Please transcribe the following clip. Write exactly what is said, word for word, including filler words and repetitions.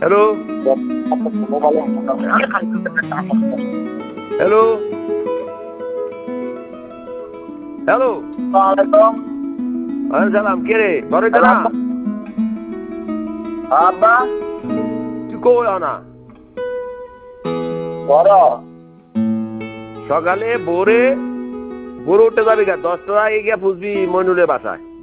hello hello hello সালাম কে রে ঘরে না আব্বা তুই কই না সকালে ভোরে ভোরে উঠতে যাবি গা দশটা আগে গিয়া বুঝবি মইনুলের বাসায়